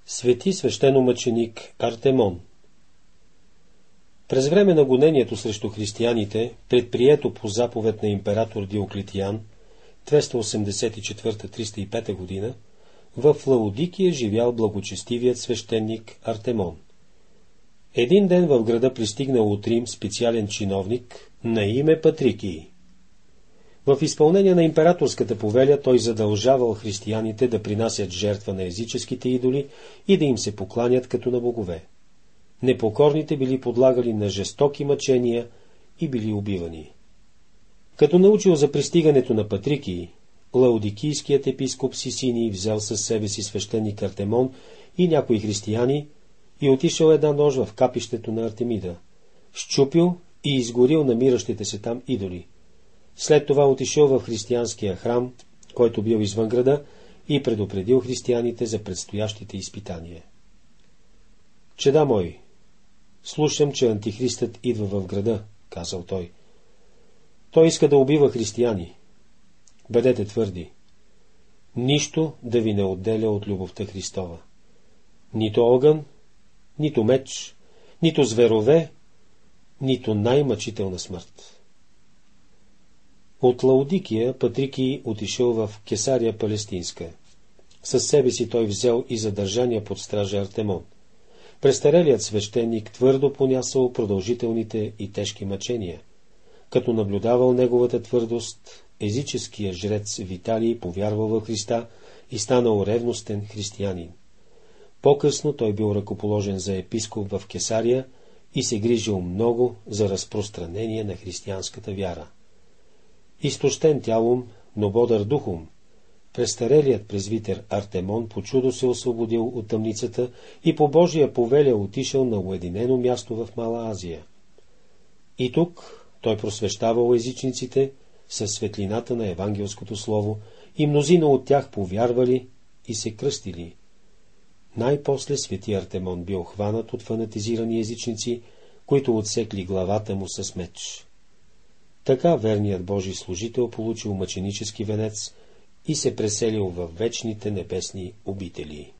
Свети свещеномъченик Артемон. През време на гонението срещу християните, предприето по заповед на император Диоклетиан, 284-305 година, в Лаодикия живял благочестивият свещеник Артемон. Един ден в града пристигнал от Рим специален чиновник на име Патрикий. В изпълнение на императорската повеля той задължавал християните да принасят жертва на езическите идоли и да им се покланят като на богове. Непокорните били подлагали на жестоки мъчения и били убивани. Като научил за пристигането на Патрикий, лаодикийският епископ Сисиний взел със себе си свещеник Артемон и някои християни и отишъл една нощ в капището на Артемида, счупил и изгорил намиращите се там идоли. След това отишъл в християнския храм, който бил извън града, и предупредил християните за предстоящите изпитания. Чеда мой, слушам, че антихристът идва в града, казал той. Той иска да убива християни. Бъдете твърди. Нищо да ви не отделя от любовта Христова. Нито огън, нито меч, нито зверове, нито най-мъчителна смърт. От Лаодикия Патрикий отишъл в Кесария Палестинска. Със себе си той взел и задържания под стража Артемон. Престарелият свещеник твърдо понясал продължителните и тежки мъчения. Като наблюдавал неговата твърдост, езическият жрец Виталий повярвал в Христа и станал ревностен християнин. По-късно той бил ръкоположен за епископ в Кесария и се грижил много за разпространение на християнската вяра. Изтощен тялом, но бодър духом, престарелият презвитер Артемон по чудо се освободил от тъмницата и по Божия повеля отишъл на уединено място в Мала Азия. И тук той просвещавал езичниците със светлината на евангелското слово и мнозина от тях повярвали и се кръстили. Най-после свети Артемон бил хванат от фанатизирани езичници, които отсекли главата му с меч. Така верният Божий служител получил мъченически венец и се преселил във вечните небесни обители.